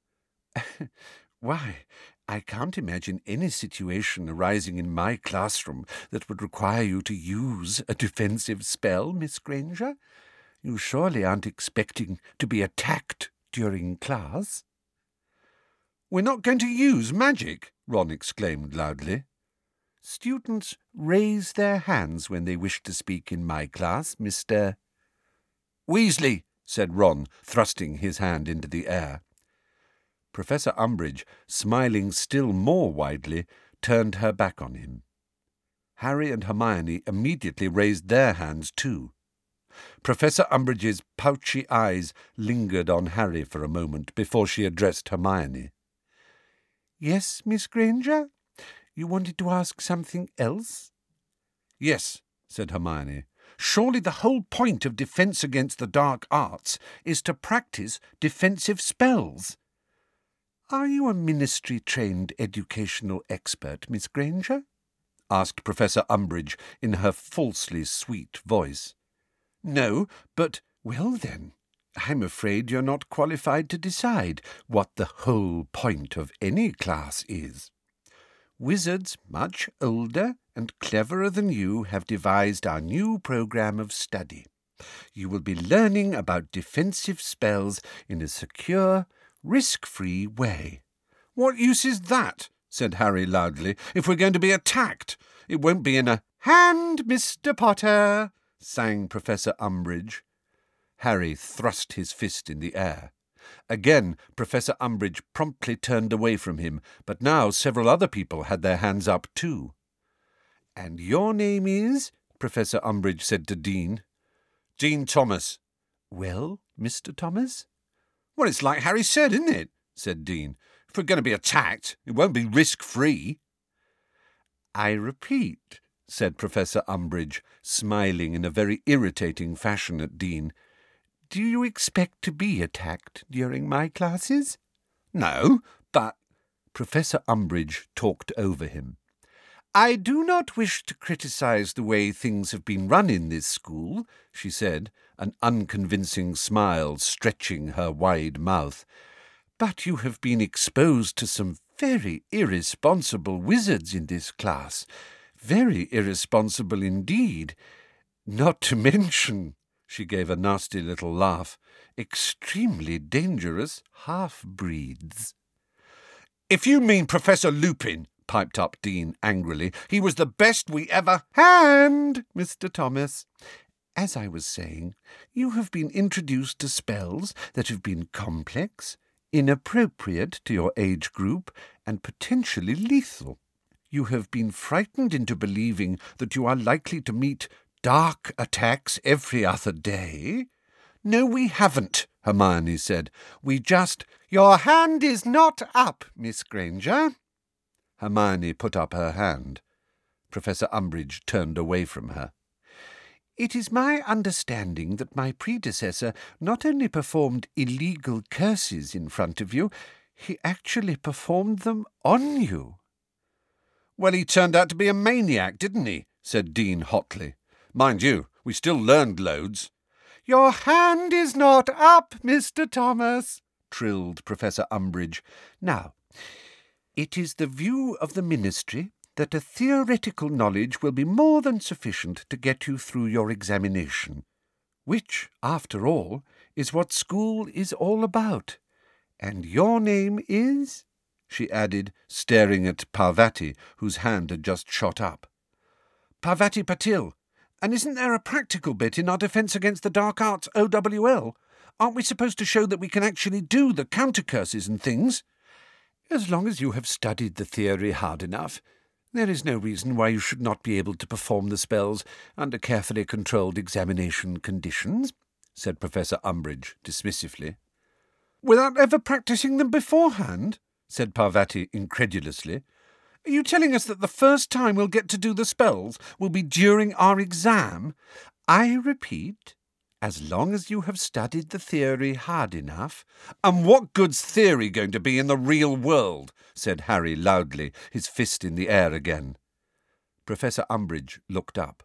"Why, I can't imagine any situation arising in my classroom that would require you to use a defensive spell, Miss Granger. You surely aren't expecting to be attacked during class?" "We're not going to use magic," Ron exclaimed loudly. "Students raise their hands when they wish to speak in my class, Mr. "Weasley," said Ron, thrusting his hand into the air. Professor Umbridge, smiling still more widely, turned her back on him. Harry and Hermione immediately raised their hands too. Professor Umbridge's pouchy eyes lingered on Harry for a moment before she addressed Hermione. "Yes, Miss Granger? You wanted to ask something else?" "Yes," said Hermione. "Surely the whole point of Defence Against the Dark Arts is to practice defensive spells." "Are you a ministry-trained educational expert, Miss Granger?" asked Professor Umbridge in her falsely sweet voice. "No, but—" "Well, then, I'm afraid you're not qualified to decide what the whole point of any class is. Wizards much older and cleverer than you have devised our new program of study. You will be learning about defensive spells in a secure, risk-free way." "What use is that?" said Harry loudly. "If we're going to be attacked, it won't be in a—" "Hand, Mr. Potter!" sang Professor Umbridge. Harry thrust his fist in the air. Again Professor Umbridge promptly turned away from him, but now several other people had their hands up too. "And your name is?" Professor Umbridge said to Dean. "Dean Thomas." "Well, Mr. Thomas?" "Well, it's like Harry said, isn't it?" said Dean. "If we're going to be attacked, it won't be risk-free." "I repeat," said Professor Umbridge, smiling in a very irritating fashion at Dean, "do you expect to be attacked during my classes?" "No, but—" Professor Umbridge talked over him. "I do not wish to criticize the way things have been run in this school," she said, an unconvincing smile stretching her wide mouth, "but you have been exposed to some very irresponsible wizards in this class. Very irresponsible indeed. Not to mention," she gave a nasty little laugh, extremely dangerous half-breeds. If you mean Professor Lupin, piped up Dean angrily, he was the best we ever— Hand, Mr. Thomas. As I was saying, you have been introduced to spells that have been complex, inappropriate to your age group, and potentially lethal. You have been frightened into believing that you are likely to meet dark attacks every other day. No, we haven't, Hermione said. We just— Your hand is not up, Miss Granger. Hermione put up her hand. Professor Umbridge turned away from her. It is my understanding that my predecessor not only performed illegal curses in front of you, he actually performed them on you. Well, he turned out to be a maniac, didn't he? Said Dean hotly. Mind you, we still learned loads. Your hand is not up, Mr. Thomas, trilled Professor Umbridge. Now, it is the view of the Ministry that a theoretical knowledge will be more than sufficient to get you through your examination, which, after all, is what school is all about. And your name is— she added, staring at Parvati, whose hand had just shot up. Parvati Patil. And isn't there a practical bit in our Defence Against the Dark Arts OWL? Aren't we supposed to show that we can actually do the counter-curses and things? As long as you have studied the theory hard enough, there is no reason why you should not be able to perform the spells under carefully controlled examination conditions, said Professor Umbridge dismissively. Without ever practising them beforehand? Said Parvati incredulously. Are you telling us that the first time we'll get to do the spells will be during our exam? I repeat, as long as you have studied the theory hard enough. And what good's theory going to be in the real world? Said Harry loudly, his fist in the air again. Professor Umbridge looked up.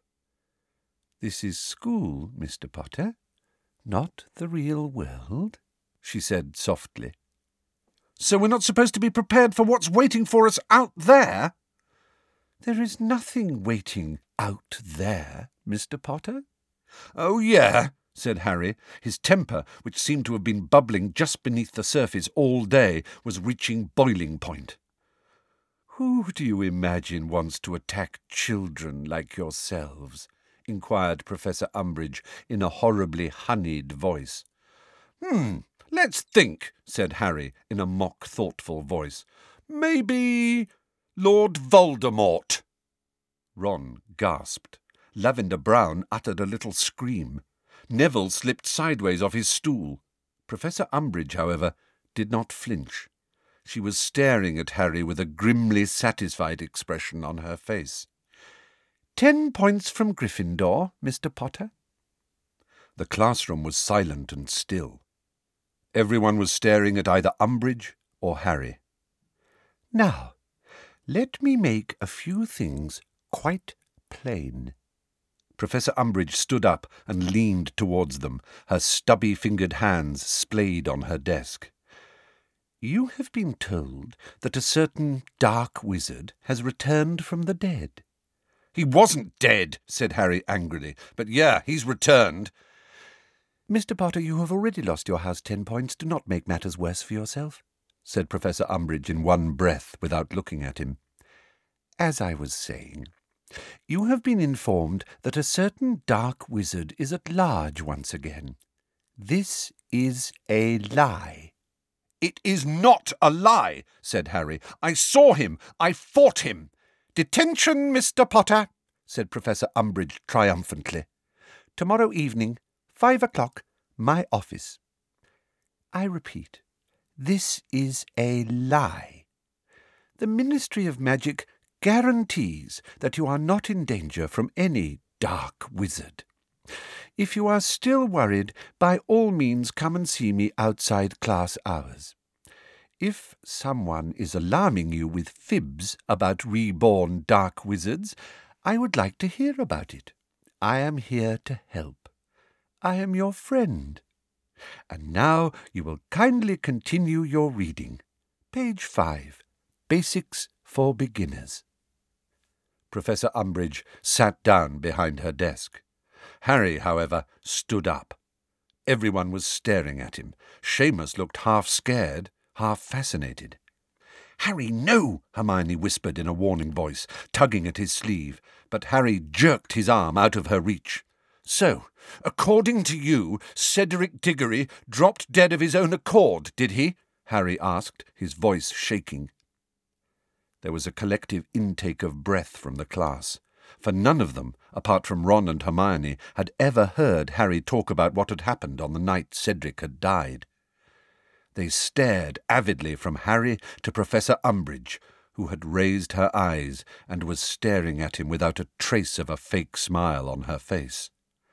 This is school, Mr. Potter, not the real world, she said softly. So we're not supposed to be prepared for what's waiting for us out there? There is nothing waiting out there, Mr. Potter. Oh, yeah, said Harry. His temper, which seemed to have been bubbling just beneath the surface all day, was reaching boiling point. Who do you imagine wants to attack children like yourselves? Inquired Professor Umbridge in a horribly honeyed voice. Let's think, said Harry in a mock thoughtful voice. Maybe Lord Voldemort. Ron gasped. Lavender Brown uttered a little scream. Neville slipped sideways off his stool. Professor Umbridge, however, did not flinch. She was staring at Harry with a grimly satisfied expression on her face. 10 points from Gryffindor, Mr. Potter. The classroom was silent and still. Everyone was staring at either Umbridge or Harry. Now, let me make a few things quite plain. Professor Umbridge stood up and leaned towards them, her stubby-fingered hands splayed on her desk. You have been told that a certain dark wizard has returned from the dead. He wasn't dead, said Harry angrily, but yeah, he's returned. Mr. Potter, you have already lost your house 10 points. Do not make matters worse for yourself, said Professor Umbridge in one breath without looking at him. As I was saying, you have been informed that a certain dark wizard is at large once again. This is a lie. It is not a lie, said Harry. I saw him. I fought him. Detention, Mr. Potter, said Professor Umbridge triumphantly. Tomorrow evening, 5 o'clock, my office. I repeat, this is a lie. The Ministry of Magic guarantees that you are not in danger from any dark wizard. If you are still worried, by all means come and see me outside class hours. If someone is alarming you with fibs about reborn dark wizards, I would like to hear about it. I am here to help. I am your friend. And now you will kindly continue your reading. Page 5. Basics for Beginners. Professor Umbridge sat down behind her desk. Harry, however, stood up. Everyone was staring at him. Seamus looked half scared, half fascinated. "Harry, no!" Hermione whispered in a warning voice, tugging at his sleeve, but Harry jerked his arm out of her reach. "So, according to you, Cedric Diggory dropped dead of his own accord, did he?" Harry asked, his voice shaking. There was a collective intake of breath from the class, for none of them, apart from Ron and Hermione, had ever heard Harry talk about what had happened on the night Cedric had died. They stared avidly from Harry to Professor Umbridge, who had raised her eyes and was staring at him without a trace of a fake smile on her face.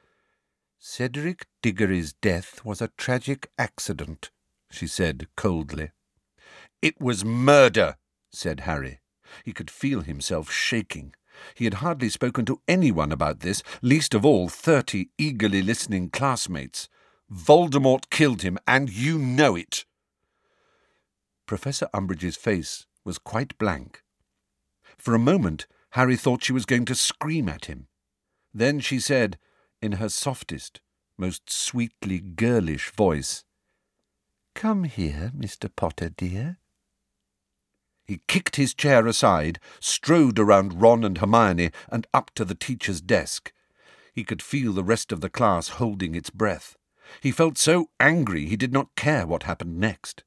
"Cedric Diggory's death was a tragic accident," she said coldly. "It was murder," said Harry. He could feel himself shaking. He had hardly spoken to anyone about this, least of all 30 eagerly listening classmates. "Voldemort killed him, and you know it." Professor Umbridge's face was quite blank. For a moment, Harry thought she was going to scream at him. Then she said, in her softest, most sweetly girlish voice, "Come here, Mr. Potter, dear." He kicked his chair aside, strode around Ron and Hermione and up to the teacher's desk. He could feel the rest of the class holding its breath. He felt so angry he did not care what happened next.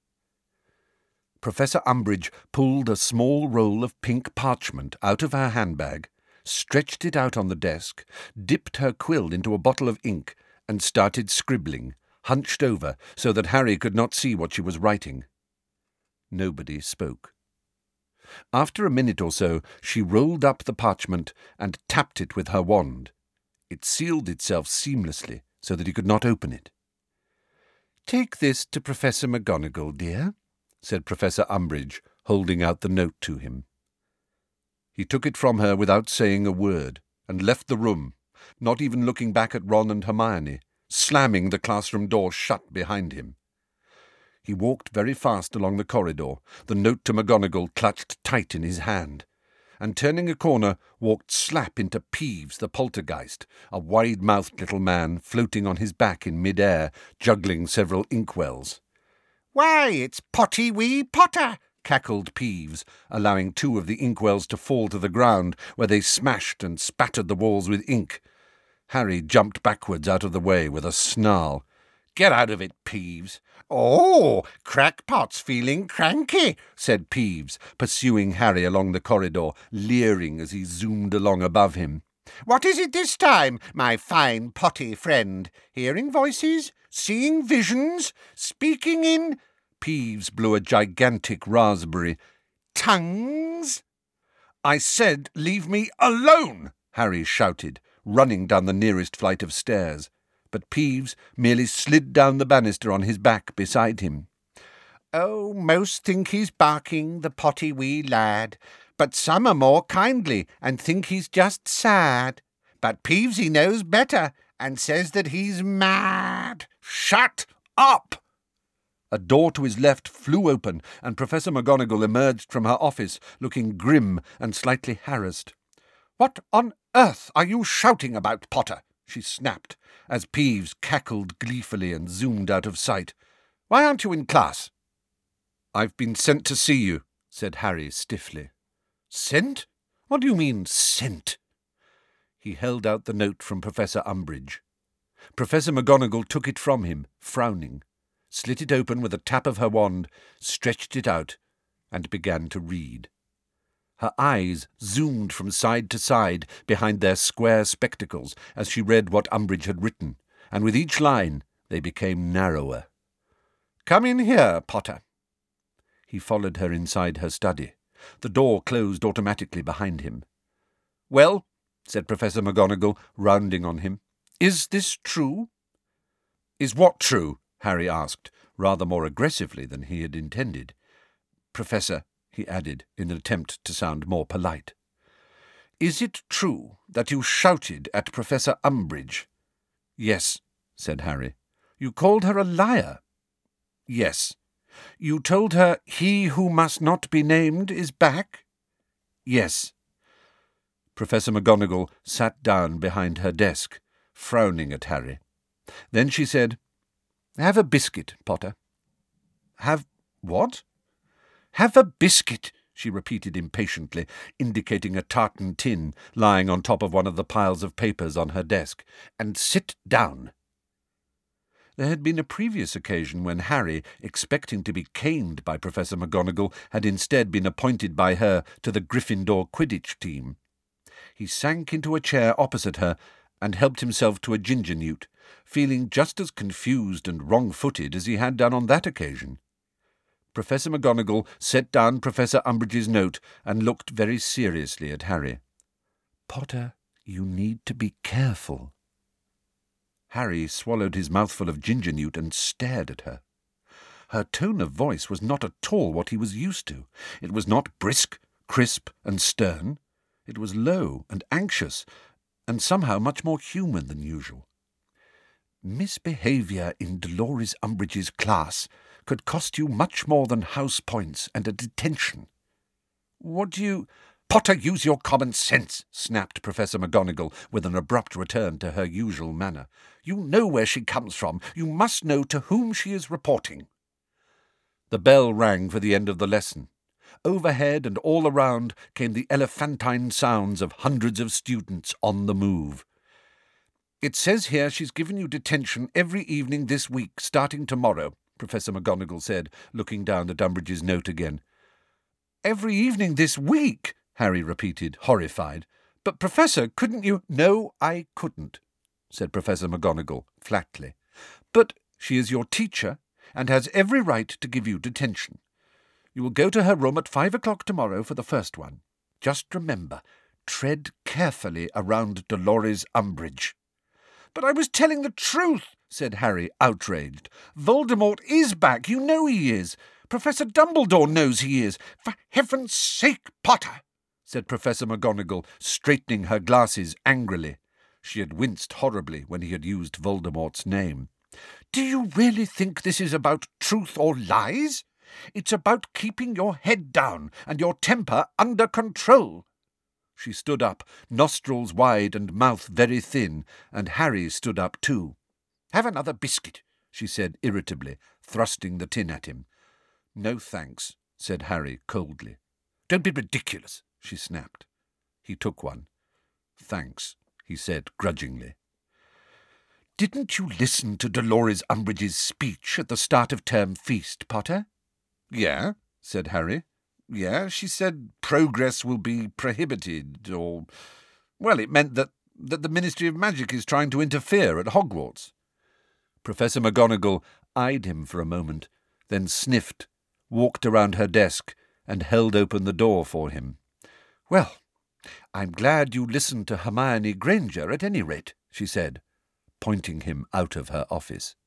Professor Umbridge pulled a small roll of pink parchment out of her handbag, stretched it out on the desk, dipped her quill into a bottle of ink, and started scribbling, hunched over so that Harry could not see what she was writing. Nobody spoke. After a minute or so, she rolled up the parchment and tapped it with her wand. It sealed itself seamlessly so that he could not open it. "Take this to Professor McGonagall, dear," said Professor Umbridge, holding out the note to him. He took it from her without saying a word, and left the room, not even looking back at Ron and Hermione, slamming the classroom door shut behind him. He walked very fast along the corridor, the note to McGonagall clutched tight in his hand, and turning a corner, walked slap into Peeves the poltergeist, a wide-mouthed little man floating on his back in mid-air, juggling several inkwells. "Why, it's Potty Wee Potter!" cackled Peeves, allowing 2 of the inkwells to fall to the ground, where they smashed and spattered the walls with ink. Harry jumped backwards out of the way with a snarl. "Get out of it, Peeves." "Oh, Crackpot's feeling cranky," said Peeves, pursuing Harry along the corridor, leering as he zoomed along above him. "What is it this time, my fine potty friend? Hearing voices? Seeing visions? Speaking in—" Peeves blew a gigantic raspberry. "Tongues?" "I said leave me alone!" Harry shouted, running down the nearest flight of stairs. But Peeves merely slid down the banister on his back beside him. "Oh, most think he's barking, the potty wee lad, but some are more kindly and think he's just sad. But Peevesy knows better and says that he's mad." "Shut up!" A door to his left flew open, and Professor McGonagall emerged from her office, looking grim and slightly harassed. "What on earth are you shouting about, Potter?" she snapped, as Peeves cackled gleefully and zoomed out of sight. "Why aren't you in class?" "I've been sent to see you," said Harry stiffly. "Sent? What do you mean, sent?" He held out the note from Professor Umbridge. Professor McGonagall took it from him, frowning, slit it open with a tap of her wand, stretched it out, and began to read. Her eyes zoomed from side to side behind their square spectacles as she read what Umbridge had written, and with each line they became narrower. "Come in here, Potter." He followed her inside her study. The door closed automatically behind him. "Well," said Professor McGonagall, rounding on him, "is this true?" "Is what true?" Harry asked, rather more aggressively than he had intended. "Professor," he added, in an attempt to sound more polite, "is it true that you shouted at Professor Umbridge?" "Yes," said Harry. "You called her a liar?" "Yes." "You told her he who must not be named is back?" "Yes." Professor McGonagall sat down behind her desk, frowning at Harry. Then she said, Have a biscuit, Potter. Have what? Have a biscuit, she repeated impatiently, indicating a tartan tin lying on top of one of the piles of papers on her desk, and sit down. There had been a previous occasion when Harry, expecting to be caned by Professor McGonagall, had instead been appointed by her to the Gryffindor Quidditch team. He sank into a chair opposite her and helped himself to a ginger newt, feeling just as confused and wrong-footed as he had done on that occasion. Professor McGonagall set down Professor Umbridge's note and looked very seriously at Harry. "Potter, you need to be careful." Harry swallowed his mouthful of ginger newt and stared at her. Her tone of voice was not at all what he was used to. It was not brisk, crisp, and stern. It was low and anxious, and somehow much more human than usual. "Misbehaviour in Dolores Umbridge's class could cost you much more than house points and a detention." "What do you—" "Potter, use your common sense," snapped Professor McGonagall with an abrupt return to her usual manner. "You know where she comes from. You must know to whom she is reporting." The bell rang for the end of the lesson. Overhead and all around came the elephantine sounds of hundreds of students on the move. "It says here she's given you detention every evening this week, starting tomorrow," Professor McGonagall said, looking down at Umbridge's note again. "Every evening this week?" Harry repeated, horrified. "But, Professor, couldn't you—" "No, I couldn't," said Professor McGonagall flatly. "But she is your teacher and has every right to give you detention. You will go to her room at 5 o'clock tomorrow for the first one. Just remember, tread carefully around Dolores Umbridge." "But I was telling the truth," said Harry, outraged. "Voldemort is back. You know he is. Professor Dumbledore knows he is. For heaven's sake, Potter," said Professor McGonagall, straightening her glasses angrily. She had winced horribly when he had used Voldemort's name. "Do you really think this is about truth or lies? It's about keeping your head down and your temper under control." She stood up, nostrils wide and mouth very thin, and Harry stood up too. "Have another biscuit," she said irritably, thrusting the tin at him. "No thanks," said Harry coldly. "Don't be ridiculous," she snapped. He took one. "Thanks," he said grudgingly. "Didn't you listen to Dolores Umbridge's speech at the start of term feast, Potter?" "Yeah," said Harry. "Yeah, she said progress will be prohibited, or... Well, it meant that the Ministry of Magic is trying to interfere at Hogwarts." Professor McGonagall eyed him for a moment, then sniffed, walked around her desk, and held open the door for him. "Well, I'm glad you listened to Hermione Granger at any rate," she said, pointing him out of her office.